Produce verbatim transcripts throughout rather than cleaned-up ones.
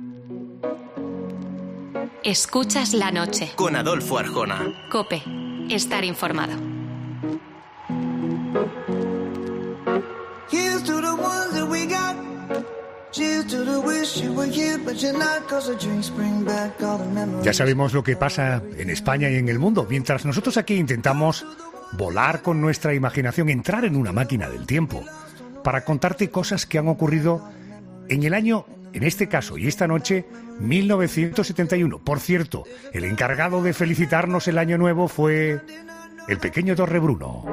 Escuchas la noche. Con Adolfo Arjona. COPE. Estar informado. Here's to the ones that we got. Cheers to the wish you were here, but you're not, 'cause the drinks bring back all the memories. Ya sabemos lo que pasa en España y en el mundo, mientras nosotros aquí intentamos volar con nuestra imaginación, entrar en una máquina del tiempo, para contarte cosas que han ocurrido en el año, en este caso y esta noche, mil novecientos setenta y uno. Por cierto, el encargado de felicitarnos el año nuevo fue el pequeño Torrebruno.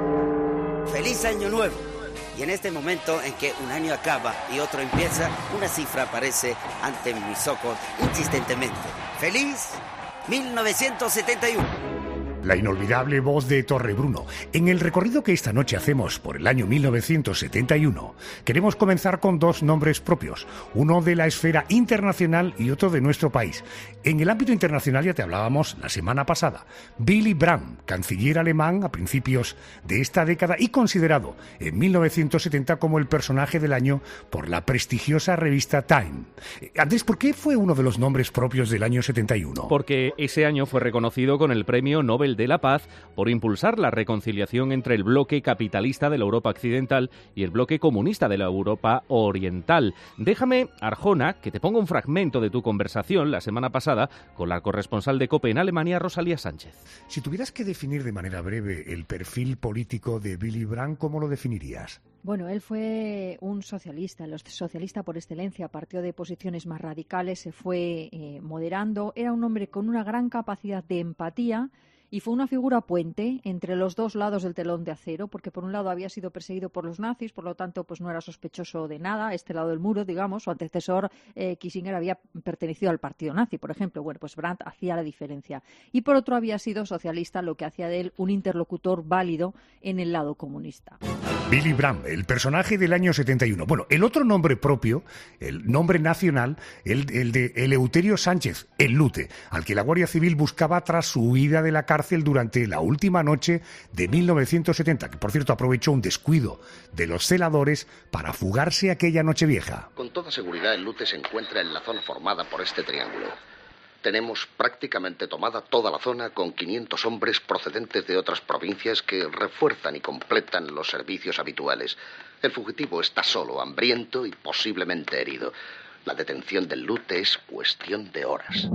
¡Feliz Año Nuevo! Y en este momento en que un año acaba y otro empieza, una cifra aparece ante mis ojos insistentemente. ¡Feliz mil novecientos setenta y uno! La inolvidable voz de Torrebruno. En el recorrido que esta noche hacemos por el año mil novecientos setenta y uno, queremos comenzar con dos nombres propios, uno de la esfera internacional y otro de nuestro país. En el ámbito internacional ya te hablábamos la semana pasada. Willy Brandt, canciller alemán a principios de esta década y considerado en mil novecientos setenta como el personaje del año por la prestigiosa revista Time. Andrés, ¿por qué fue uno de los nombres propios del año setenta y uno? Porque ese año fue reconocido con el Premio Nobel de la Paz por impulsar la reconciliación entre el bloque capitalista de la Europa occidental y el bloque comunista de la Europa oriental. Déjame, Arjona, que te ponga un fragmento de tu conversación la semana pasada con la corresponsal de COPE en Alemania, Rosalía Sánchez. Si tuvieras que definir de manera breve el perfil político de Willy Brandt, ¿cómo lo definirías? Bueno, él fue un socialista, el socialista por excelencia, partió de posiciones más radicales, se fue eh, moderando, era un hombre con una gran capacidad de empatía y fue una figura puente entre los dos lados del telón de acero, porque por un lado había sido perseguido por los nazis, por lo tanto pues no era sospechoso de nada, este lado del muro, digamos, su antecesor eh, Kissinger había pertenecido al partido nazi, por ejemplo, bueno, pues Brandt hacía la diferencia. Y por otro había sido socialista, lo que hacía de él un interlocutor válido en el lado comunista. Willy Brandt, el personaje del año setenta y uno. Bueno, el otro nombre propio, el nombre nacional, el, el de Eleuterio Sánchez, el Lute, al que la Guardia Civil buscaba tras su huida de la cárcel durante la última noche de mil novecientos setenta, que por cierto aprovechó un descuido de los celadores para fugarse aquella noche vieja. Con toda seguridad el Lute se encuentra en la zona formada por este triángulo. Tenemos prácticamente tomada toda la zona con quinientos hombres procedentes de otras provincias que refuerzan y completan los servicios habituales. El fugitivo está solo, hambriento y posiblemente herido. La detención del Lute es cuestión de horas.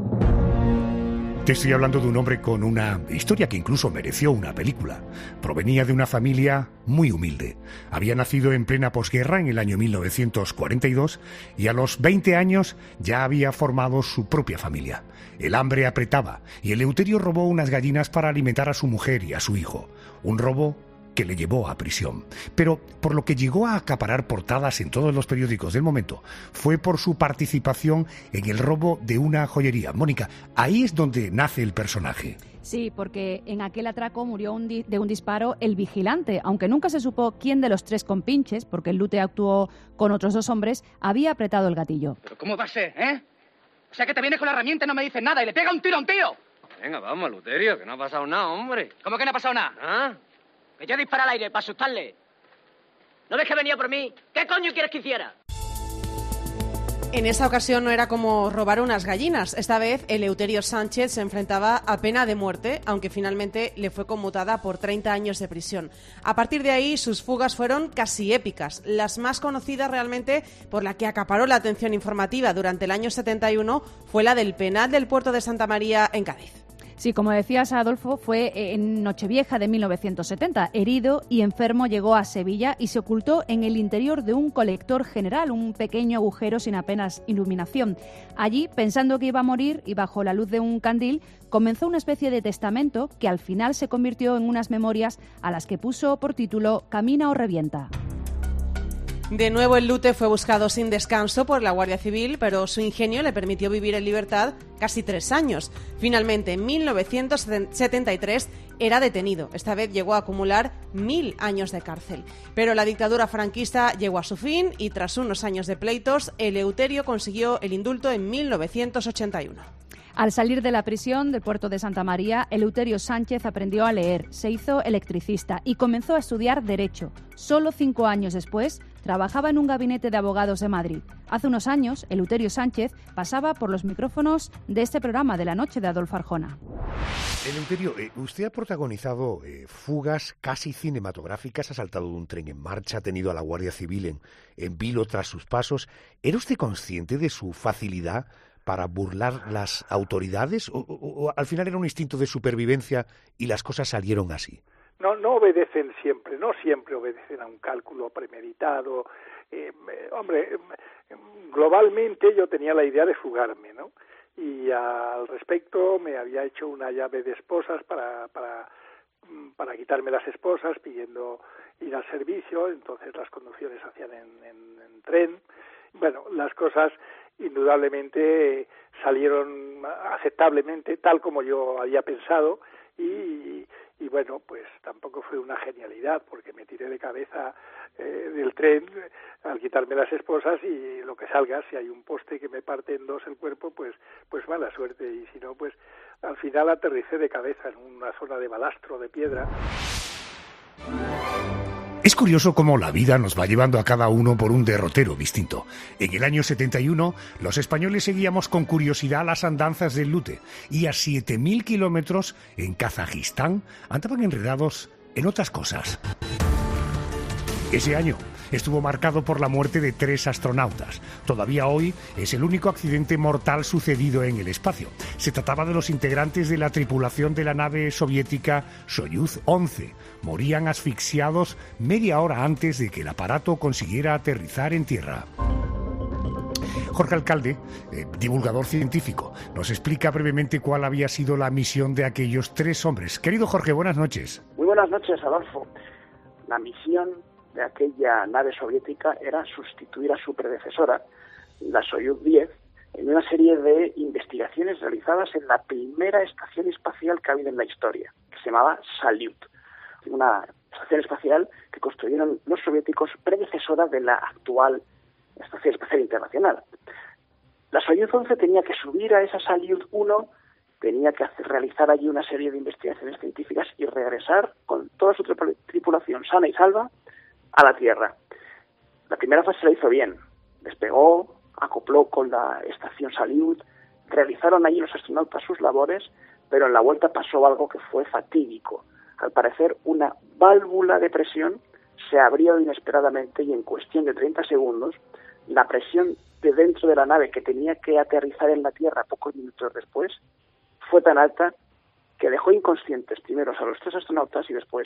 Te estoy hablando de un hombre con una historia que incluso mereció una película. Provenía de una familia muy humilde. Había nacido en plena posguerra en el año mil novecientos cuarenta y dos y a los veinte años ya había formado su propia familia. El hambre apretaba y Eleuterio robó unas gallinas para alimentar a su mujer y a su hijo. Un robo que le llevó a prisión. Pero por lo que llegó a acaparar portadas en todos los periódicos del momento fue por su participación en el robo de una joyería. Mónica, ahí es donde nace el personaje. Sí, porque en aquel atraco murió un di- de un disparo el vigilante, aunque nunca se supo quién de los tres compinches, porque el Lute actuó con otros dos hombres, había apretado el gatillo. ¿Pero cómo va a ser, eh? O sea que te vienes con la herramienta y no me dices nada y le pega un tiro a un tío. Venga, vamos, Eleuterio, que no ha pasado nada, hombre. ¿Cómo que no ha pasado nada? ¿Ah? Que yo dispara al aire para asustarle. ¿No ves que venía por mí? ¿Qué coño quieres que hiciera? En esa ocasión no era como robar unas gallinas. Esta vez Eleuterio Sánchez se enfrentaba a pena de muerte, aunque finalmente le fue conmutada por treinta años de prisión. A partir de ahí sus fugas fueron casi épicas. Las más conocidas realmente, por la que acaparó la atención informativa durante el año setenta y uno, fue la del penal del puerto de Santa María en Cádiz. Sí, como decías, Adolfo, fue en Nochevieja de mil novecientos setenta. Herido y enfermo llegó a Sevilla y se ocultó en el interior de un colector general, un pequeño agujero sin apenas iluminación. Allí, pensando que iba a morir y bajo la luz de un candil, comenzó una especie de testamento que al final se convirtió en unas memorias a las que puso por título Camina o revienta. De nuevo el Lute fue buscado sin descanso por la Guardia Civil, pero su ingenio le permitió vivir en libertad casi tres años. Finalmente, en mil novecientos setenta y tres era detenido. Esta vez llegó a acumular mil años de cárcel. Pero la dictadura franquista llegó a su fin y tras unos años de pleitos, Eleuterio consiguió el indulto en mil novecientos ochenta y uno. Al salir de la prisión del puerto de Santa María, Eleuterio Sánchez aprendió a leer, se hizo electricista y comenzó a estudiar Derecho. Solo cinco años después trabajaba en un gabinete de abogados de Madrid. Hace unos años, Eleuterio Sánchez pasaba por los micrófonos de este programa de la noche de Adolfo Arjona. Eleuterio, eh, usted ha protagonizado eh, fugas casi cinematográficas, ha saltado de un tren en marcha, ha tenido a la Guardia Civil en, en vilo tras sus pasos. ¿Era usted consciente de su facilidad para burlar las autoridades o, o, o al final era un instinto de supervivencia y las cosas salieron así? No, no obedecen siempre, no siempre obedecen a un cálculo premeditado. Eh, eh, hombre, eh, globalmente yo tenía la idea de fugarme, ¿no? Y al respecto me había hecho una llave de esposas para, para, para quitarme las esposas pidiendo ir al servicio, entonces las conducciones se hacían en, en, en tren. Bueno, las cosas indudablemente salieron aceptablemente tal como yo había pensado y, y bueno, pues tampoco fue una genialidad porque me tiré de cabeza eh, del tren al quitarme las esposas y lo que salga, si hay un poste que me parte en dos el cuerpo, pues pues mala suerte y si no, pues al final aterricé de cabeza en una zona de balastro, de piedra. Es curioso cómo la vida nos va llevando a cada uno por un derrotero distinto. En el año setenta y uno, los españoles seguíamos con curiosidad las andanzas del Lute y a siete mil kilómetros en Kazajistán andaban enredados en otras cosas. Ese año estuvo marcado por la muerte de tres astronautas. Todavía hoy es el único accidente mortal sucedido en el espacio. Se trataba de los integrantes de la tripulación de la nave soviética Soyuz once. Morían asfixiados media hora antes de que el aparato consiguiera aterrizar en tierra. Jorge Alcalde, eh, divulgador científico, nos explica brevemente cuál había sido la misión de aquellos tres hombres. Querido Jorge, buenas noches. Muy buenas noches, Adolfo. La misión de aquella nave soviética era sustituir a su predecesora, la Soyuz diez, en una serie de investigaciones realizadas en la primera estación espacial que ha habido en la historia, que se llamaba Salyut, una estación espacial que construyeron los soviéticos predecesora de la actual Estación Espacial Internacional. La Soyuz once tenía que subir a esa Salyut uno, tenía que hacer, realizar allí una serie de investigaciones científicas y regresar con toda su tripulación sana y salva a la Tierra. La primera fase se la hizo bien. Despegó, acopló con la estación Salyut, realizaron allí los astronautas sus labores, pero en la vuelta pasó algo que fue fatídico. Al parecer, una válvula de presión se abrió inesperadamente y en cuestión de treinta segundos, la presión de dentro de la nave que tenía que aterrizar en la Tierra pocos minutos después fue tan alta que dejó inconscientes primero a los tres astronautas y después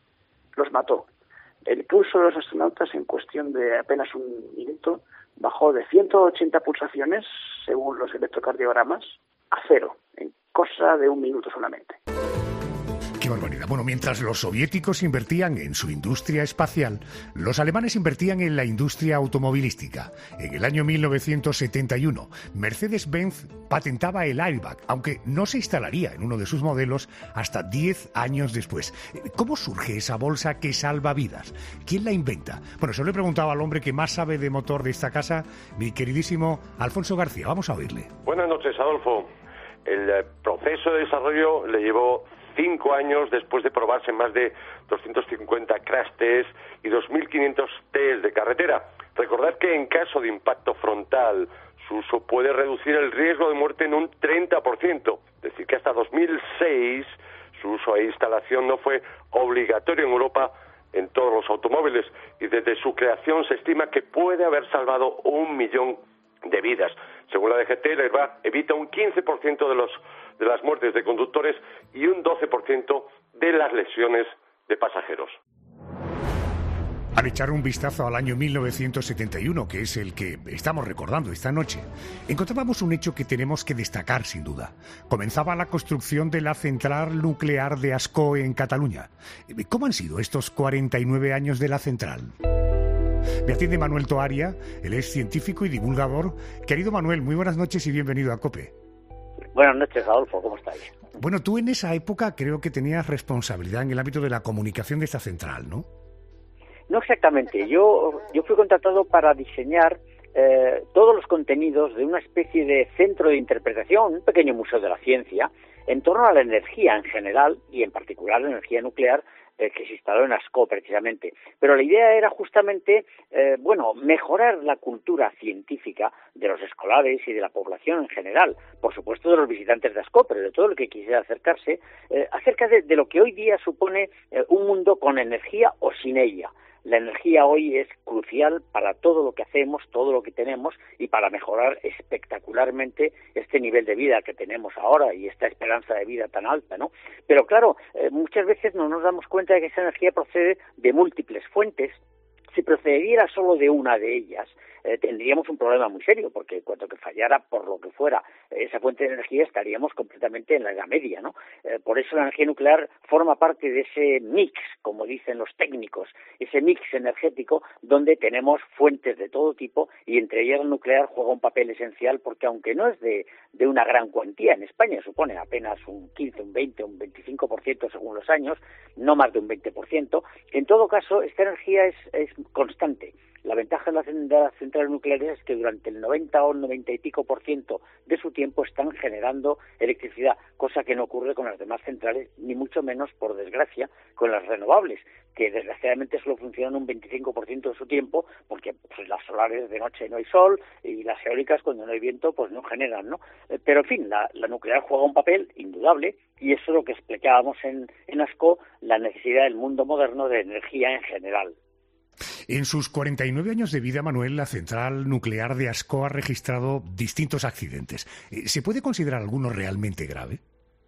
los mató. El pulso de los astronautas en cuestión de apenas un minuto bajó de ciento ochenta pulsaciones, según los electrocardiogramas, a cero, en cosa de un minuto solamente. ¡Qué barbaridad! Bueno, mientras los soviéticos invertían en su industria espacial, los alemanes invertían en la industria automovilística. En el año mil novecientos setenta y uno, Mercedes-Benz patentaba el airbag, aunque no se instalaría en uno de sus modelos hasta diez años después. ¿Cómo surge esa bolsa que salva vidas? ¿Quién la inventa? Bueno, eso le preguntaba al hombre que más sabe de motor de esta casa, mi queridísimo Alfonso García. Vamos a oírle. Buenas noches, Adolfo. El proceso de desarrollo le llevó cinco años después de probarse en más de doscientos cincuenta crash tests y dos mil quinientos tests de carretera. Recordad que en caso de impacto frontal, su uso puede reducir el riesgo de muerte en un treinta por ciento. Es decir, que hasta dos mil seis su uso e instalación no fue obligatorio en Europa en todos los automóviles y desde su creación se estima que puede haber salvado un millón de vidas. Según la D G T, el airbag evita un quince por ciento de los de las muertes de conductores y un doce por ciento de las lesiones de pasajeros. Al echar un vistazo al año mil novecientos setenta y uno, que es el que estamos recordando esta noche, encontrábamos un hecho que tenemos que destacar sin duda. Comenzaba la construcción de la central nuclear de Ascó en Cataluña. ¿Cómo han sido estos cuarenta y nueve años de la central? Me atiende Manuel Toaria, él es científico y divulgador. Querido Manuel, muy buenas noches y bienvenido a COPE. Buenas noches, Adolfo, ¿cómo estáis? Bueno, tú en esa época creo que tenías responsabilidad en el ámbito de la comunicación de esta central, ¿no? No exactamente. Yo, yo fui contratado para diseñar eh, todos los contenidos de una especie de centro de interpretación, un pequeño museo de la ciencia, en torno a la energía en general y en particular la energía nuclear eh, que se instaló en Ascó precisamente. Pero la idea era justamente, eh, bueno, mejorar la cultura científica de los escolares y de la población en general, por supuesto de los visitantes de Ascó, pero de todo el que quisiera acercarse, eh, acerca de, de lo que hoy día supone eh, un mundo con energía o sin ella. La energía hoy es crucial para todo lo que hacemos, todo lo que tenemos y para mejorar espectacularmente este nivel de vida que tenemos ahora y esta esperanza de vida tan alta, ¿no? Pero claro, eh, muchas veces no nos damos cuenta de que esa energía procede de múltiples fuentes. Si procediera solo de una de ellas, eh, tendríamos un problema muy serio, porque cuando que fallara por lo que fuera esa fuente de energía estaríamos completamente en la Edad Media, ¿no? Eh, por eso la energía nuclear forma parte de ese mix, como dicen los técnicos, ese mix energético donde tenemos fuentes de todo tipo y entre ellas la nuclear juega un papel esencial porque aunque no es de, de una gran cuantía, en España supone apenas un quince, un veinte, un veinticinco por ciento según los años, no más de un veinte por ciento, en todo caso esta energía es, es constante. La ventaja de las, de las centrales nucleares es que durante el noventa o noventa y pico por ciento de su tiempo están generando electricidad, cosa que no ocurre con las demás centrales, ni mucho menos, por desgracia, con las renovables, que desgraciadamente solo funcionan un veinticinco por ciento de su tiempo, porque pues, las solares de noche no hay sol y las eólicas cuando no hay viento pues no generan, ¿no? Eh, pero en fin, la, la nuclear juega un papel indudable y eso es lo que explicábamos en, en Ascó, la necesidad del mundo moderno de energía en general. En sus cuarenta y nueve años de vida, Manuel, la central nuclear de Ascó ha registrado distintos accidentes. ¿Se puede considerar alguno realmente grave?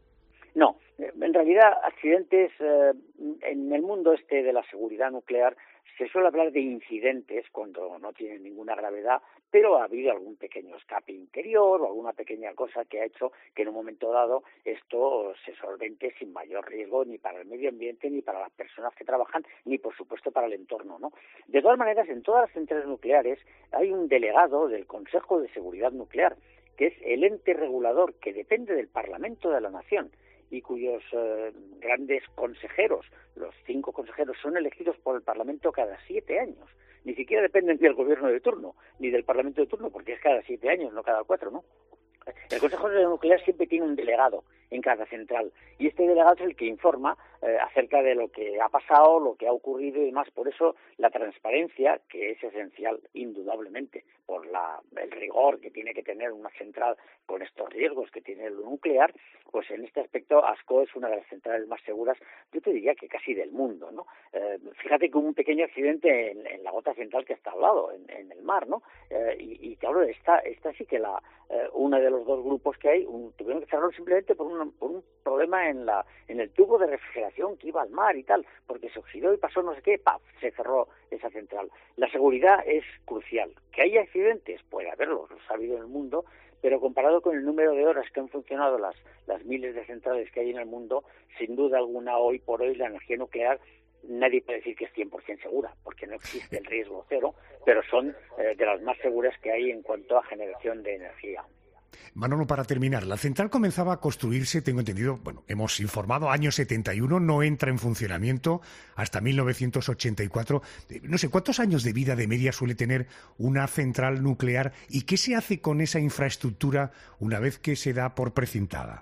No, en realidad accidentes eh, en el mundo este de la seguridad nuclear se suele hablar de incidentes cuando no tienen ninguna gravedad, pero ha habido algún pequeño escape interior o alguna pequeña cosa que ha hecho que en un momento dado esto se solvente sin mayor riesgo ni para el medio ambiente, ni para las personas que trabajan, ni por supuesto para el entorno, ¿no? De todas maneras, en todas las centrales nucleares hay un delegado del Consejo de Seguridad Nuclear, que es el ente regulador que depende del Parlamento de la Nación y cuyos eh, grandes consejeros, los cinco consejeros, son elegidos por el Parlamento cada siete años. Ni siquiera dependen del gobierno de turno, ni del Parlamento de turno, porque es cada siete años, no cada cuatro, ¿no? El Consejo de Nuclear siempre tiene un delegado en cada central y este delegado es el que informa eh, acerca de lo que ha pasado, lo que ha ocurrido y demás. Por eso la transparencia, que es esencial indudablemente por la, el rigor que tiene que tener una central con estos riesgos que tiene lo nuclear, pues en este aspecto Ascó es una de las centrales más seguras, yo te diría que casi del mundo, ¿no? Eh, fíjate que hubo un pequeño accidente en, en la gota central que está al lado, en, en el mar, ¿no? Eh, y, y claro, esta, esta sí que la eh, una de los dos grupos que hay un, tuvieron que cerrarlo simplemente por un, por un problema en la en el tubo de refrigeración que iba al mar y tal, porque se oxidó y pasó no sé qué, ¡paf!, se cerró esa central. La seguridad es crucial. ¿Que haya accidentes? Puede haberlos, los ha habido en el mundo, pero comparado con el número de horas que han funcionado las, las miles de centrales que hay en el mundo, sin duda alguna, hoy por hoy, la energía nuclear, nadie puede decir que es cien por ciento segura, porque no existe el riesgo cero, pero son eh, de las más seguras que hay en cuanto a generación de energía. Manolo, para terminar, la central comenzaba a construirse, tengo entendido, bueno, hemos informado, año setenta y uno, no entra en funcionamiento hasta mil novecientos ochenta y cuatro. No sé, ¿cuántos años de vida de media suele tener una central nuclear y qué se hace con esa infraestructura una vez que se da por precintada?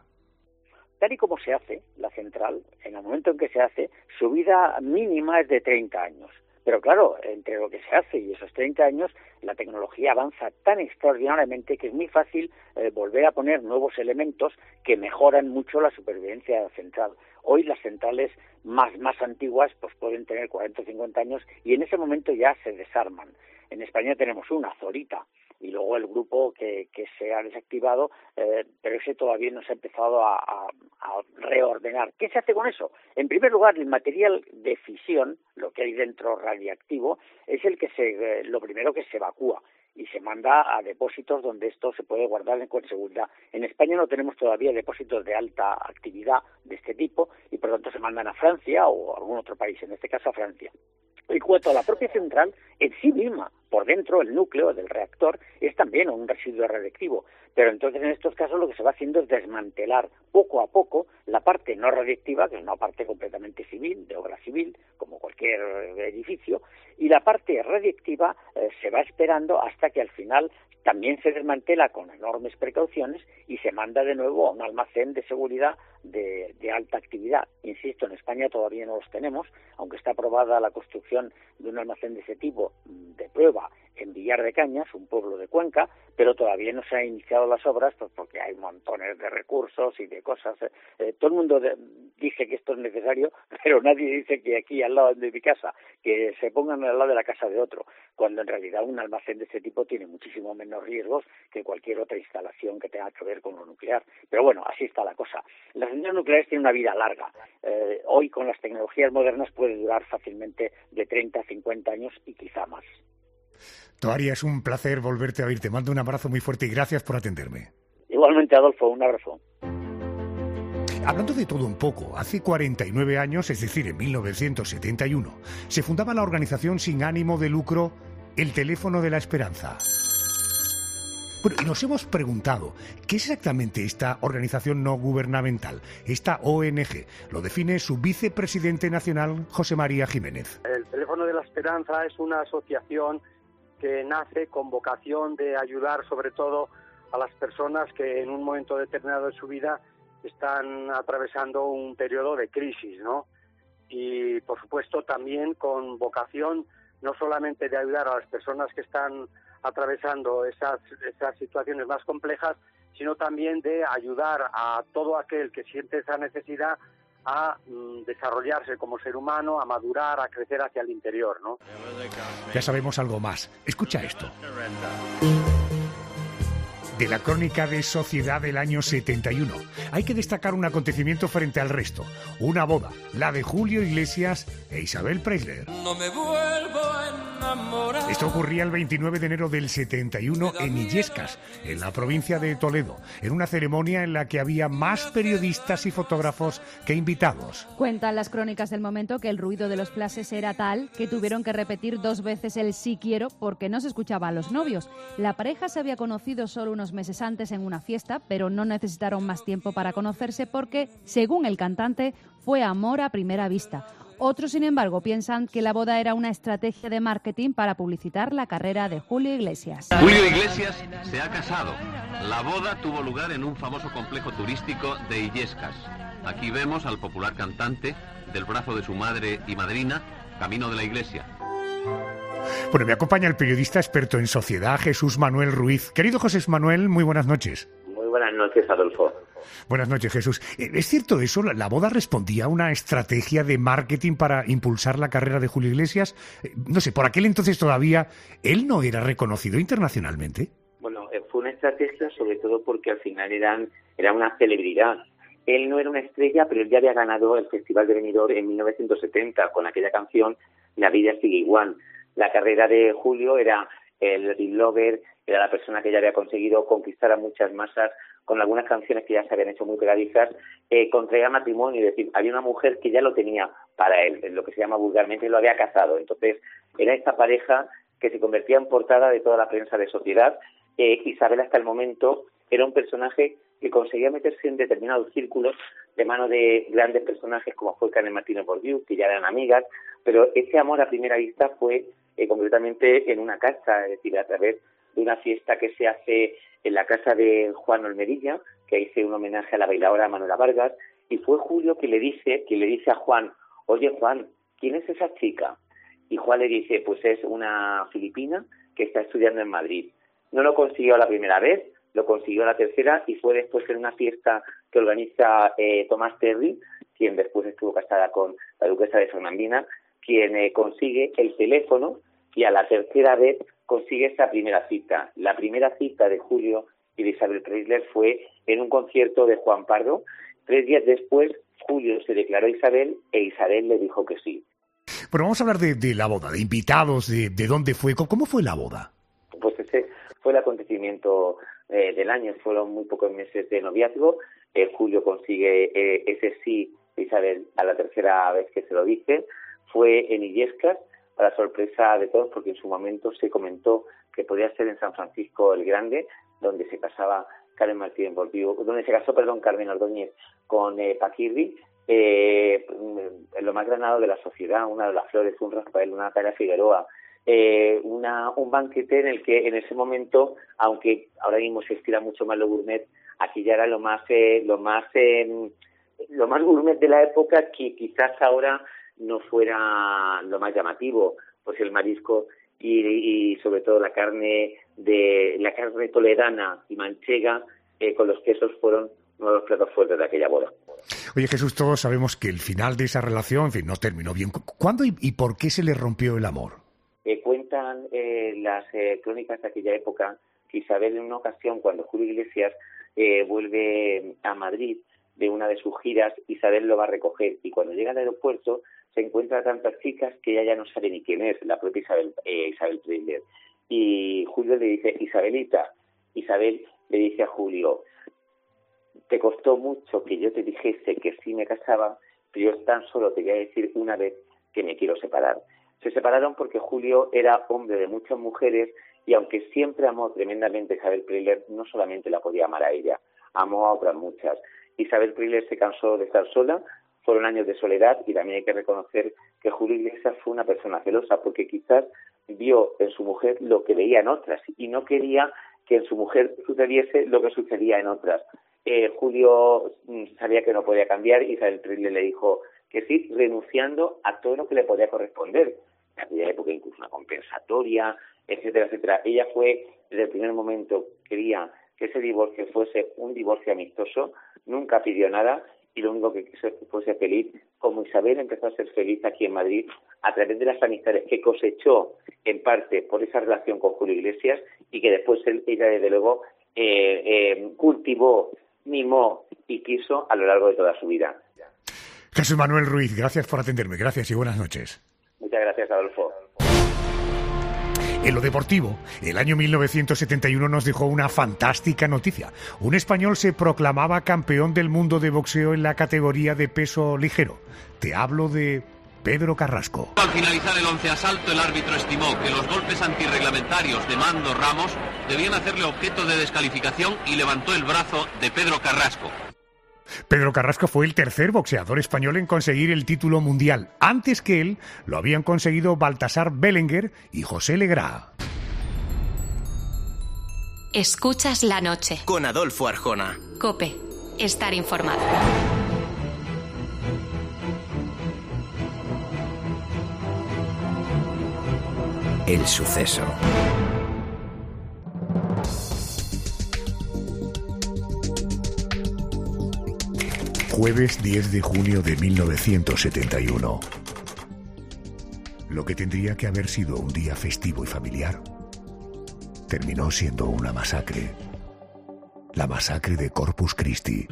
Tal y como se hace la central, en el momento en que se hace, su vida mínima es de treinta años. Pero claro, entre lo que se hace y esos treinta años, la tecnología avanza tan extraordinariamente que es muy fácil eh, volver a poner nuevos elementos que mejoran mucho la supervivencia de la central. Hoy las centrales más, más antiguas pues pueden tener cuarenta o cincuenta años y en ese momento ya se desarman. En España tenemos una, Zorita, y luego el grupo que, que se ha desactivado, eh, pero ese todavía no se ha empezado a, a, a reordenar. ¿Qué se hace con eso? En primer lugar, el material de fisión, lo que hay dentro radiactivo, es el que se, eh, lo primero que se evacúa y se manda a depósitos donde esto se puede guardar con seguridad. En España no tenemos todavía depósitos de alta actividad de este tipo y por lo tanto se mandan a Francia o a algún otro país, en este caso a Francia. En cuanto a la propia central, en sí misma por dentro, el núcleo del reactor es también un residuo radiactivo. Pero entonces en estos casos lo que se va haciendo es desmantelar poco a poco la parte no radiactiva, que es una parte completamente civil, de obra civil, como cualquier edificio, y la parte radiactiva eh, se va esperando hasta que al final también se desmantela con enormes precauciones y se manda de nuevo a un almacén de seguridad de, de alta actividad. Insisto, en España todavía no los tenemos, aunque está aprobada la construcción de un almacén de ese tipo de prueba en Villar de Cañas, un pueblo de Cuenca, pero todavía no se han iniciado las obras pues porque hay montones de recursos y de cosas. Eh, todo el mundo de, dice que esto es necesario, pero nadie dice que aquí al lado de mi casa, que se pongan al lado de la casa de otro, cuando en realidad un almacén de ese tipo tiene muchísimo menos riesgos que cualquier otra instalación que tenga que ver con lo nuclear. Pero bueno, así está la cosa. Las centrales nucleares tienen una vida larga. Eh, hoy con las tecnologías modernas puede durar fácilmente de treinta a cincuenta años y quizá más. Toaria, es un placer volverte a oír. Te mando un abrazo muy fuerte y gracias por atenderme. Igualmente, Adolfo, un abrazo. Hablando de todo un poco, hace cuarenta y nueve años, es decir, en mil novecientos setenta y uno, se fundaba la organización sin ánimo de lucro El Teléfono de la Esperanza. Bueno, y nos hemos preguntado, ¿qué es exactamente esta organización no gubernamental, esta O N G? Lo define su vicepresidente nacional, José María Jiménez. El Teléfono de la Esperanza es una asociación que nace con vocación de ayudar sobre todo a las personas que en un momento determinado de su vida están atravesando un periodo de crisis, ¿no? Y por supuesto también con vocación no solamente de ayudar a las personas que están atravesando esas, esas situaciones más complejas, sino también de ayudar a todo aquel que siente esa necesidad a mm, desarrollarse como ser humano, a madurar, a crecer hacia el interior, ¿no? Ya sabemos algo más. Escucha esto. De la crónica de Sociedad del año setenta y uno. Hay que destacar un acontecimiento frente al resto. Una boda, la de Julio Iglesias e Isabel Preisler. No me vuelvo a enamorar. Esto ocurría el veintinueve de enero del setenta y uno en Illescas, en la provincia de Toledo, en una ceremonia en la que había más periodistas y fotógrafos que invitados. Cuentan las crónicas del momento que el ruido de los flashes era tal que tuvieron que repetir dos veces el sí quiero porque no se escuchaba a los novios. La pareja se había conocido solo unos meses antes en una fiesta, pero no necesitaron más tiempo para conocerse porque, según el cantante, fue amor a primera vista. Otros, sin embargo, piensan que la boda era una estrategia de marketing para publicitar la carrera de Julio Iglesias. Julio Iglesias se ha casado. La boda tuvo lugar en un famoso complejo turístico de Illescas. Aquí vemos al popular cantante del brazo de su madre y madrina, camino de la iglesia. Bueno, me acompaña el periodista experto en sociedad, Jesús Manuel Ruiz. Querido José Manuel, muy buenas noches. Muy buenas noches, Adolfo. Buenas noches, Jesús. ¿Es cierto eso? ¿La boda respondía a una estrategia de marketing para impulsar la carrera de Julio Iglesias? No sé, por aquel entonces todavía él no era reconocido internacionalmente. Bueno, fue una estrategia sobre todo porque al final eran, era una celebridad. Él no era una estrella, pero él ya había ganado el Festival de Benidorm en mil novecientos setenta con aquella canción La vida sigue igual. La carrera de Julio era el blogger, era la persona que ya había conseguido conquistar a muchas masas con algunas canciones que ya se habían hecho muy pegadizas, eh, contraía matrimonio, es decir, había una mujer que ya lo tenía para él, en lo que se llama vulgarmente, lo había casado. Entonces, era esta pareja que se convertía en portada de toda la prensa de Sociedad. Eh, Isabel, hasta el momento, era un personaje que conseguía meterse en determinados círculos de mano de grandes personajes como fue Carmen Martínez Bordiú, que ya eran amigas, pero ese amor a primera vista fue eh, concretamente en una casa, es decir, a través de una fiesta que se hace en la casa de Juan Olmerilla, que hice un homenaje a la bailadora Manuela Vargas, y fue Julio que le dice, que le dice a Juan, oye Juan, ¿quién es esa chica? Y Juan le dice, pues es una filipina que está estudiando en Madrid. No lo consiguió la primera vez, lo consiguió la tercera y fue después en una fiesta que organiza eh, Tomás Terry, quien después estuvo casada con la duquesa de Fernandina, quien eh, consigue el teléfono y a la tercera vez consigue esa primera cita. La primera cita de Julio y de Isabel Preisler fue en un concierto de Juan Pardo. Tres días después, Julio se declaró a Isabel e Isabel le dijo que sí. Bueno, vamos a hablar de, de la boda, de invitados, de, de dónde fue, ¿cómo fue la boda? Pues ese fue el acontecimiento eh, del año, fueron muy pocos meses de noviazgo. Eh, Julio consigue eh, ese sí de Isabel a la tercera vez que se lo dice. Fue en Illescas, para sorpresa de todos, porque en su momento se comentó que podía ser en San Francisco el Grande, donde se casaba Carmen Martínez Bordiú, donde se casó, perdón, Carmen Ordóñez con eh, Paquirri, eh, en lo más granado de la sociedad, una de las Flores, un Rafael, una Natalia Figueroa, eh, una, un banquete en el que en ese momento, aunque ahora mismo se estira mucho más lo gourmet, aquí ya era lo más, eh, lo más, eh, lo más gourmet de la época, que quizás ahora no fuera lo más llamativo, pues el marisco y, y sobre todo la carne de la carne toledana y manchega eh, con los quesos fueron uno de los platos fuertes de aquella boda. Oye, Jesús, todos sabemos que el final de esa relación, en fin, no terminó bien. ¿Cuándo y, y por qué se le rompió el amor? Eh, cuentan eh, las eh, crónicas de aquella época que Isabel, en una ocasión, cuando Julio Iglesias eh, vuelve a Madrid de una de sus giras, Isabel lo va a recoger y cuando llega al aeropuerto se encuentra a tantas chicas que ella ya no sabe ni quién es, la propia Isabel, eh, Isabel Preisler. Y Julio le dice, Isabelita, Isabel le dice a Julio, te costó mucho que yo te dijese que sí me casaba, pero yo tan solo te voy a decir una vez que me quiero separar. Se separaron porque Julio era hombre de muchas mujeres y aunque siempre amó tremendamente a Isabel Preisler, no solamente la podía amar a ella, amó a otras muchas. Isabel Preisler se cansó de estar sola, fueron años de soledad y también hay que reconocer que Julio Iglesias fue una persona celosa porque quizás vio en su mujer lo que veía en otras y no quería que en su mujer sucediese lo que sucedía en otras. Eh, Julio sabía que no podía cambiar y Isabel Preisler le dijo que sí, renunciando a todo lo que le podía corresponder. En aquella época incluso una compensatoria, etcétera, etcétera. Ella fue, desde el primer momento, quería que ese divorcio fuese un divorcio amistoso, nunca pidió nada y lo único que quiso es que fuese feliz, como Isabel empezó a ser feliz aquí en Madrid a través de las amistades que cosechó en parte por esa relación con Julio Iglesias y que después él, ella desde luego eh, eh, cultivó, mimó y quiso a lo largo de toda su vida. Jesús Manuel Ruiz, gracias por atenderme, gracias y buenas noches. Muchas gracias, Adolfo. En lo deportivo, el año mil novecientos setenta y uno nos dejó una fantástica noticia. Un español se proclamaba campeón del mundo de boxeo en la categoría de peso ligero. Te hablo de Pedro Carrasco. Al finalizar el once asalto, el árbitro estimó que los golpes antirreglamentarios de Mando Ramos debían hacerle objeto de descalificación y levantó el brazo de Pedro Carrasco. Pedro Carrasco fue el tercer boxeador español en conseguir el título mundial. Antes que él, lo habían conseguido Baltasar Belenguer y José Legrá. Escuchas la noche. Con Adolfo Arjona. COPE. Estar informado. El suceso. Jueves diez de junio de mil novecientos setenta y uno. Lo que tendría que haber sido un día festivo y familiar terminó siendo una masacre. La masacre de Corpus Christi.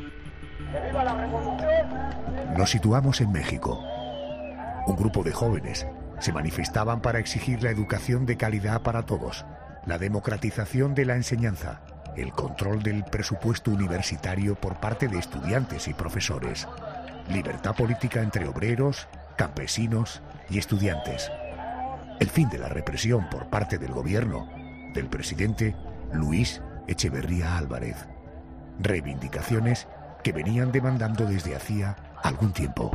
Nos situamos en México. Un grupo de jóvenes se manifestaban para exigir la educación de calidad para todos, la democratización de la enseñanza, el control del presupuesto universitario por parte de estudiantes y profesores, libertad política entre obreros, campesinos y estudiantes, el fin de la represión por parte del gobierno del presidente Luis Echeverría Álvarez, reivindicaciones que venían demandando desde hacía algún tiempo.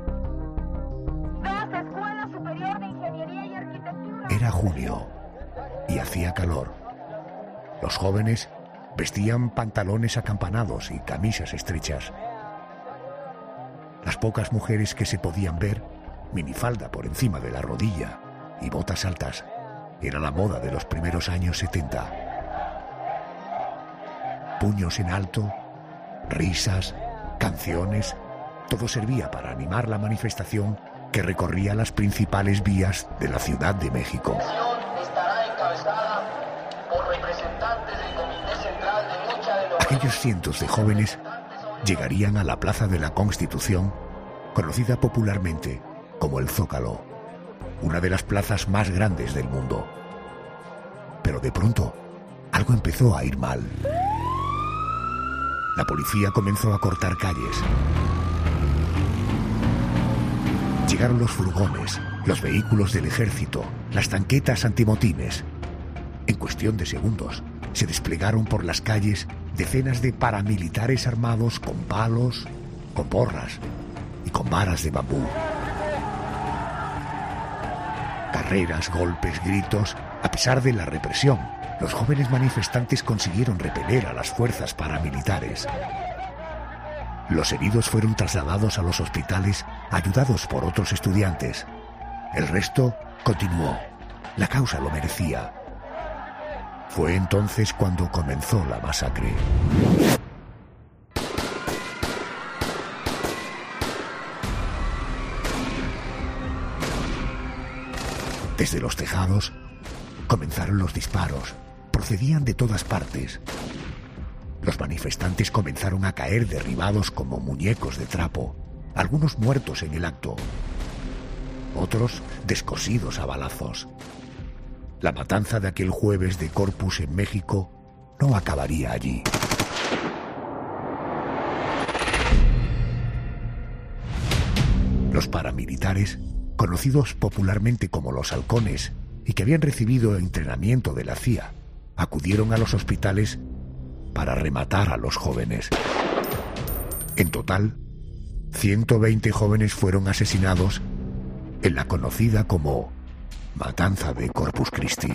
Era junio y hacía calor. Los jóvenes vestían pantalones acampanados y camisas estrechas. Las pocas mujeres que se podían ver, minifalda por encima de la rodilla y botas altas, era la moda de los primeros años setenta. Puños en alto, risas, canciones, todo servía para animar la manifestación que recorría las principales vías de la Ciudad de México. Aquellos cientos de jóvenes llegarían a la Plaza de la Constitución, conocida popularmente como el Zócalo, una de las plazas más grandes del mundo. Pero de pronto, algo empezó a ir mal. La policía comenzó a cortar calles. Llegaron los furgones, los vehículos del ejército, las tanquetas antimotines. En cuestión de segundos, se desplegaron por las calles decenas de paramilitares armados con palos, con porras y con varas de bambú. Carreras, golpes, gritos. A pesar de la represión, los jóvenes manifestantes consiguieron repeler a las fuerzas paramilitares. Los heridos fueron trasladados a los hospitales, ayudados por otros estudiantes. El resto continuó. La causa lo merecía. Fue entonces cuando comenzó la masacre. Desde los tejados comenzaron los disparos. Procedían de todas partes. Los manifestantes comenzaron a caer derribados como muñecos de trapo, algunos muertos en el acto, otros descosidos a balazos. La matanza de aquel jueves de Corpus en México no acabaría allí. Los paramilitares, conocidos popularmente como los halcones y que habían recibido entrenamiento de la C I A, acudieron a los hospitales para rematar a los jóvenes. En total, ciento veinte jóvenes fueron asesinados en la conocida como Matanza de Corpus Christi.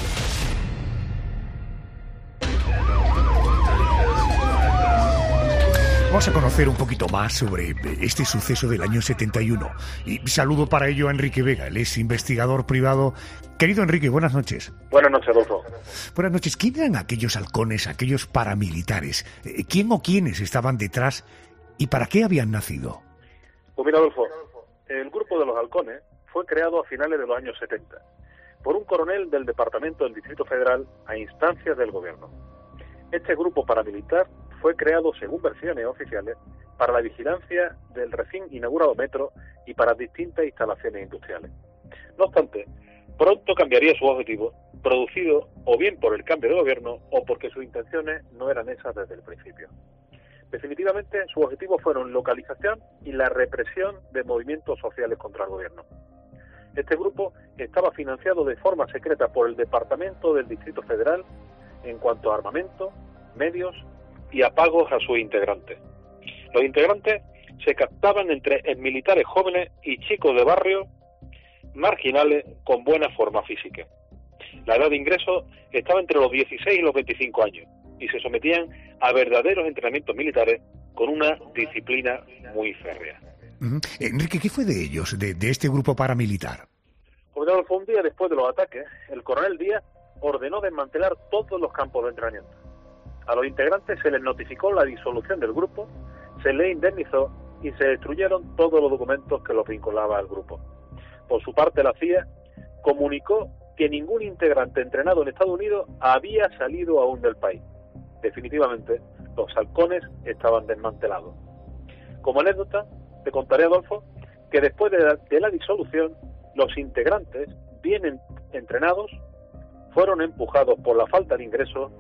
Vamos a conocer un poquito más sobre este suceso del año setenta y uno. Y saludo para ello a Enrique Vega, él es investigador privado. Querido Enrique, buenas noches. Buenas noches, Adolfo. Buenas noches. ¿Quién eran aquellos halcones, aquellos paramilitares? ¿Quién o quiénes estaban detrás y para qué habían nacido? Pues mira, Adolfo, el grupo de los halcones fue creado a finales de los años setenta por un coronel del Departamento del Distrito Federal a instancias del gobierno. Este grupo paramilitar fue creado, según versiones oficiales, para la vigilancia del recién inaugurado metro y para distintas instalaciones industriales. No obstante, pronto cambiaría su objetivo, producido o bien por el cambio de gobierno o porque sus intenciones no eran esas desde el principio. Definitivamente, sus objetivos fueron localización y la represión de movimientos sociales contra el gobierno. Este grupo estaba financiado de forma secreta por el Departamento del Distrito Federal en cuanto a armamento, medios y a pagos a sus integrantes. Los integrantes se captaban entre militares jóvenes y chicos de barrio marginales con buena forma física. La edad de ingreso estaba entre los dieciséis y los veinticinco años y se sometían a verdaderos entrenamientos militares con una disciplina muy férrea. Uh-huh. Enrique, ¿qué fue de ellos, de, de este grupo paramilitar? Pues un día después de los ataques, el coronel Díaz ordenó desmantelar todos los campos de entrenamiento. A los integrantes se les notificó la disolución del grupo, se les indemnizó y se destruyeron todos los documentos que los vinculaba al grupo. Por su parte, la C I A comunicó que ningún integrante entrenado en Estados Unidos había salido aún del país. Definitivamente, los halcones estaban desmantelados. Como anécdota, te contaré, Adolfo, que después de la, de la disolución, los integrantes, bien entrenados, fueron empujados por la falta de ingresos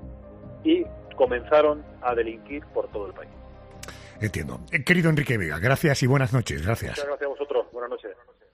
y comenzaron a delinquir por todo el país. Entiendo. Eh, querido Enrique Vega, gracias y buenas noches. Gracias. Muchas gracias a vosotros. Buenas noches.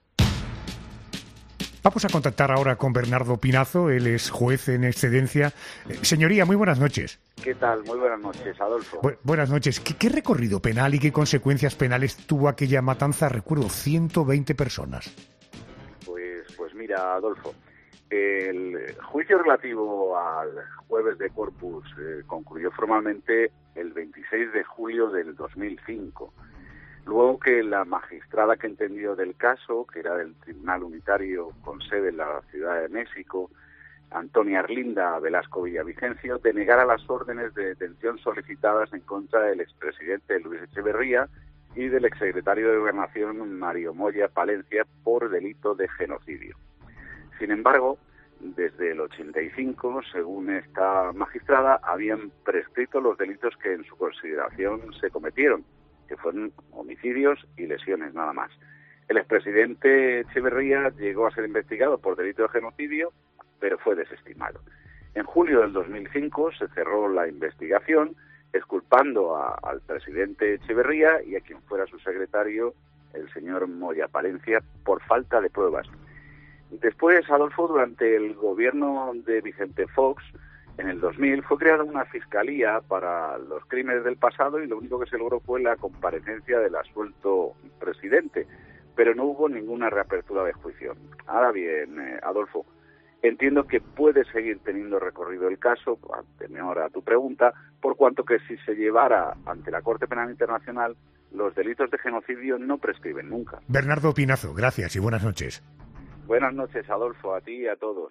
Vamos a contactar ahora con Bernardo Pinazo, él es juez en excedencia. Eh, señoría, muy buenas noches. ¿Qué tal? Muy buenas noches, Adolfo. Bu- buenas noches. ¿Qué, ¿Qué recorrido penal y qué consecuencias penales tuvo aquella matanza? Recuerdo, ciento veinte personas. Pues, pues mira, Adolfo, el juicio relativo al jueves de Corpus eh, concluyó formalmente el veintiséis de julio del dos mil cinco. Luego que la magistrada que entendió del caso, que era del Tribunal Unitario con sede en la Ciudad de México, Antonia Arlinda Velasco Villavicencio, denegara las órdenes de detención solicitadas en contra del expresidente Luis Echeverría y del exsecretario de Gobernación Mario Moya Palencia por delito de genocidio. Sin embargo, desde el ochenta y cinco, según esta magistrada, habían prescrito los delitos que en su consideración se cometieron, que fueron homicidios y lesiones nada más. El expresidente Echeverría llegó a ser investigado por delito de genocidio, pero fue desestimado. En julio del dos mil cinco se cerró la investigación, exculpando a, al presidente Echeverría y a quien fuera su secretario, el señor Moya Palencia, por falta de pruebas. Después, Adolfo, durante el gobierno de Vicente Fox, en el dos mil, fue creada una fiscalía para los crímenes del pasado y lo único que se logró fue la comparecencia del absuelto presidente, pero no hubo ninguna reapertura de juicio. Ahora bien, eh, Adolfo, entiendo que puede seguir teniendo recorrido el caso, anterior a tu pregunta, por cuanto que si se llevara ante la Corte Penal Internacional, los delitos de genocidio no prescriben nunca. Bernardo Pinazo, gracias y buenas noches. Buenas noches, Adolfo, a ti y a todos.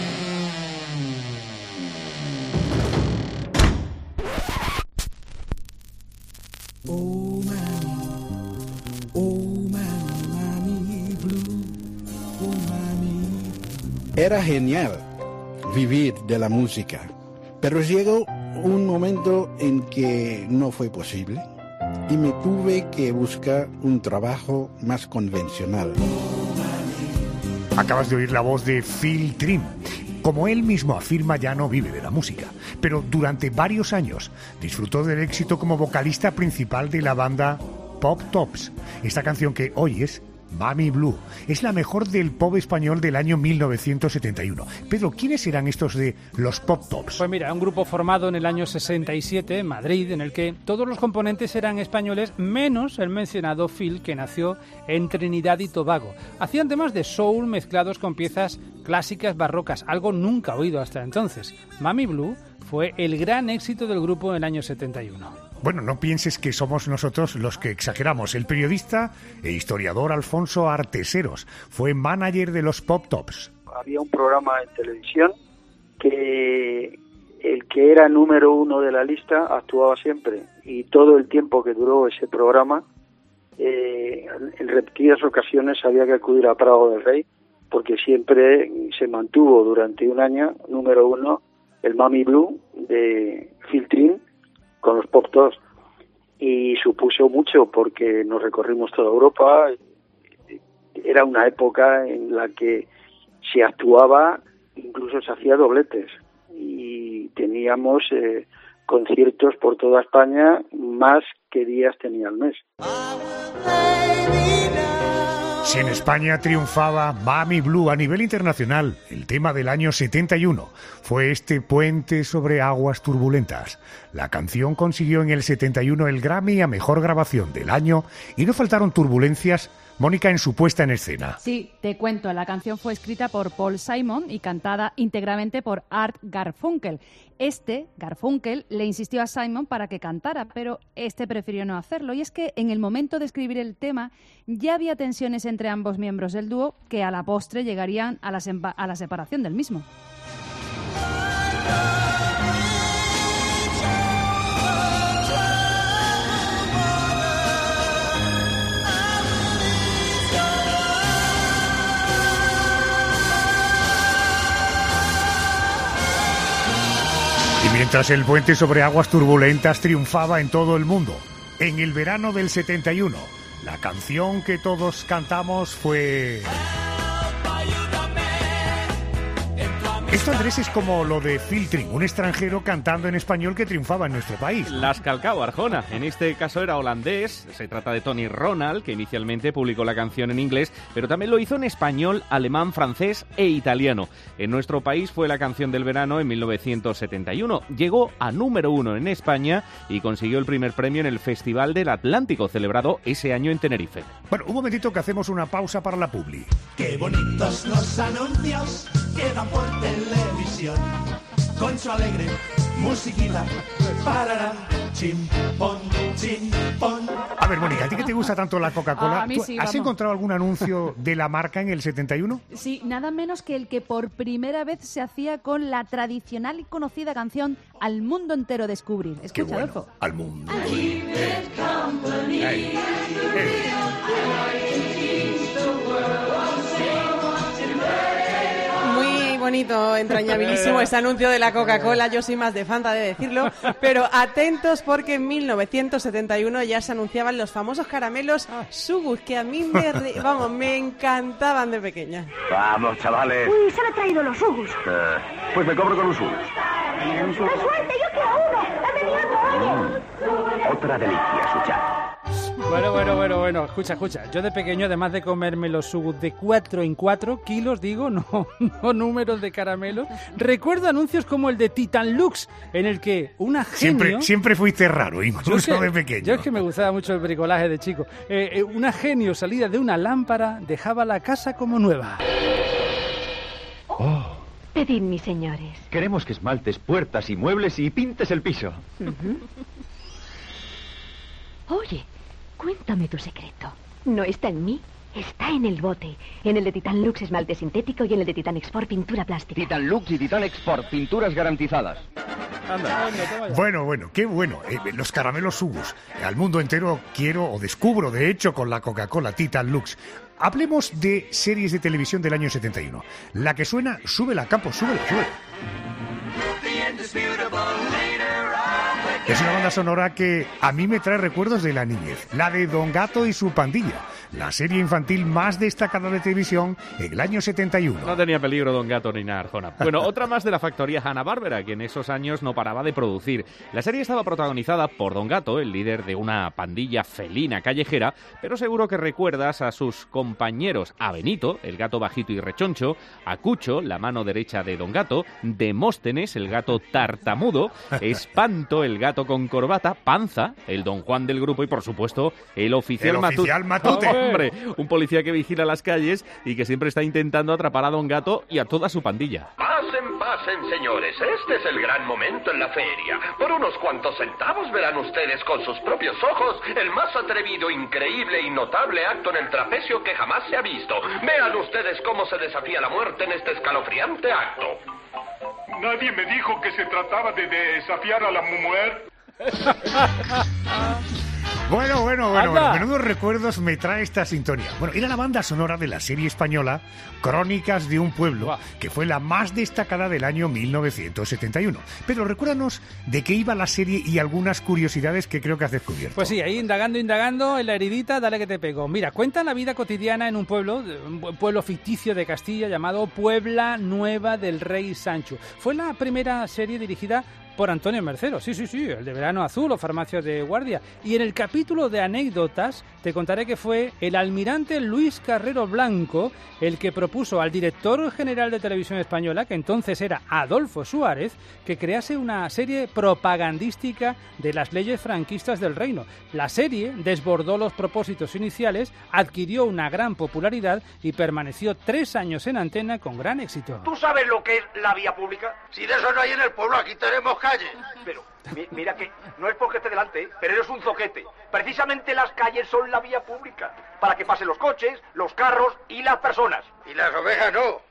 Oh, mami, oh, mami, mami blue, oh, mami. Era genial vivir de la música, pero llegó un momento en que no fue posible y me tuve que buscar un trabajo más convencional. Acabas de oír la voz de Phil Trim. Como él mismo afirma, ya no vive de la música, pero durante varios años disfrutó del éxito como vocalista principal de la banda Pop Tops. Esta canción que oyes, Mami Blue, es la mejor del pop español del año mil novecientos setenta y uno. Pedro, ¿quiénes eran estos de los Pop Tops? Pues mira, un grupo formado en el año sesenta y siete en Madrid, en el que todos los componentes eran españoles, menos el mencionado Phil, que nació en Trinidad y Tobago. Hacían temas de soul mezclados con piezas clásicas barrocas, algo nunca oído hasta entonces. Mami Blue fue el gran éxito del grupo en el año setenta y uno. Bueno, no pienses que somos nosotros los que exageramos. El periodista e historiador Alfonso Arteseros fue manager de los Pop Tops. Había un programa en televisión que el que era número uno de la lista actuaba siempre, y todo el tiempo que duró ese programa, eh, en repetidas ocasiones había que acudir a Prado del Rey, porque siempre se mantuvo durante un año número uno el Mami Blue de Phil Trim con los Pop Tops, y supuso mucho porque nos recorrimos toda Europa. Era una época en la que se actuaba, incluso se hacía dobletes, y teníamos eh, conciertos por toda España, más que días tenía el mes. Si en España triunfaba Mami Blue a nivel internacional, el tema del año setenta y uno fue este Puente sobre aguas turbulentas. La canción consiguió en el setenta y uno el Grammy a Mejor Grabación del año y no faltaron turbulencias, Mónica, en su puesta en escena. Sí, te cuento, la canción fue escrita por Paul Simon y cantada íntegramente por Art Garfunkel. Este, Garfunkel, le insistió a Simon para que cantara, pero este prefirió no hacerlo. Y es que en el momento de escribir el tema ya había tensiones entre ambos miembros del dúo que a la postre llegarían a la, a la separación del mismo. Y mientras el Puente sobre aguas turbulentas triunfaba en todo el mundo, en el verano del setenta y uno, la canción que todos cantamos fue... Esto, Andrés, es como lo de Phil Trim, un extranjero cantando en español que triunfaba en nuestro país. Las calcao, Arjona. En este caso era holandés. Se trata de Tony Ronald, que inicialmente publicó la canción en inglés, pero también lo hizo en español, alemán, francés e italiano. En nuestro país fue la canción del verano en mil novecientos setenta y uno. Llegó a número uno en España y consiguió el primer premio en el Festival del Atlántico, celebrado ese año en Tenerife. Bueno, un momentito que hacemos una pausa para la publi. Qué bonitos los anuncios que dan por televisión, con su alegre musiquita, parará, chimpón, chimpón. A ver, Mónica, ¿a ti que te gusta tanto la Coca-Cola? Ah, a mí sí, ¿Has vamos. encontrado algún anuncio de la marca en el setenta y uno? Sí, nada menos que el que por primera vez se hacía con la tradicional y conocida canción Al mundo entero descubrir. Escucha, bueno. Adolfo. Al mundo. Ay, Ay. Muy bonito, entrañabilísimo ese anuncio de la Coca-Cola. Yo soy más de Fanta, de decirlo, pero atentos porque en mil novecientos setenta y uno ya se anunciaban los famosos caramelos Sugus, que a mí me, re- vamos, me encantaban de pequeña. Vamos, chavales. Uy, se han traído los Sugus. Eh, pues me cobro con un Sugus. ¡Qué suerte! ¡Yo quiero uno! ¡Dame mi otro! Mm, otra delicia, Sucha. Bueno, bueno, bueno, bueno, escucha, escucha. Yo de pequeño, además de comerme los sugus de cuatro en cuatro kilos, digo, no, no números de caramelos, recuerdo anuncios como el de Titan Lux, en el que una genio... Siempre, siempre fuiste raro, incluso Yo que- de pequeño. Yo es que me gustaba mucho el bricolaje de chico. Eh, eh, una genio salida de una lámpara dejaba la casa como nueva. Oh, Pedid, mis señores. queremos que esmaltes puertas y muebles y pintes el piso. Ujú. Oye, cuéntame tu secreto. No está en mí, está en el bote. En el de Titan Lux esmalte sintético y en el de Titan Export pintura plástica. Titan Lux y Titan Export, pinturas garantizadas. Bueno, bueno, qué bueno. Eh, los caramelos Sugus. Al mundo entero quiero o descubro, de hecho, con la Coca-Cola Titan Lux. Hablemos de series de televisión del año setenta y uno. La que suena, súbela, Campos, súbela, súbela. Es una banda sonora que a mí me trae recuerdos de la niñez, la de Don Gato y su pandilla, la serie infantil más destacada de televisión en el año setenta y uno. No tenía peligro Don Gato ni nada, Arjona. Bueno, otra más de la factoría Hanna-Barbera, que en esos años no paraba de producir. La serie estaba protagonizada por Don Gato, el líder de una pandilla felina callejera, pero seguro que recuerdas a sus compañeros, a Benito, el gato bajito y rechoncho, a Cucho, la mano derecha de Don Gato, Demóstenes, el gato tartamudo, Espanto, el gato con corbata, Panza, el Don Juan del grupo y, por supuesto, el oficial, El Matute. oficial Matute. Hombre, un policía que vigila las calles y que siempre está intentando atrapar a Don Gato y a toda su pandilla. Pasen, pasen, señores. Este es el gran momento en la feria. Por unos cuantos centavos verán ustedes con sus propios ojos el más atrevido, increíble y notable acto en el trapecio que jamás se ha visto. Vean ustedes cómo se desafía la muerte en este escalofriante acto. Nadie me dijo que se trataba de desafiar a la mujer. Bueno, bueno, bueno, Anda. bueno, menudos recuerdos me trae esta sintonía. Bueno, era la banda sonora de la serie española Crónicas de un pueblo, que fue la más destacada del año mil novecientos setenta y uno. Pedro, recuérdanos de qué iba la serie y algunas curiosidades que creo que has descubierto. Pues sí, ahí indagando, indagando, en la heridita, dale que te pego. Mira, cuenta la vida cotidiana en un pueblo, un pueblo ficticio de Castilla llamado Puebla Nueva del Rey Sancho. Fue la primera serie dirigida por Antonio Mercero, sí, sí, sí, el de Verano Azul o Farmacia de Guardia. Y en el capítulo de anécdotas te contaré que fue el almirante Luis Carrero Blanco el que propuso al director general de Televisión Española, que entonces era Adolfo Suárez, que crease una serie propagandística de las leyes franquistas del reino. La serie desbordó los propósitos iniciales, adquirió una gran popularidad y permaneció tres años en antena con gran éxito. ¿Tú sabes lo que es la vía pública? Si de eso no hay en el pueblo, aquí tenemos calles. Pero mi- mira que no es porque esté delante, ¿eh? Pero eres un zoquete. Precisamente las calles son la vía pública, para que pasen los coches, los carros y las personas. Y las ovejas no.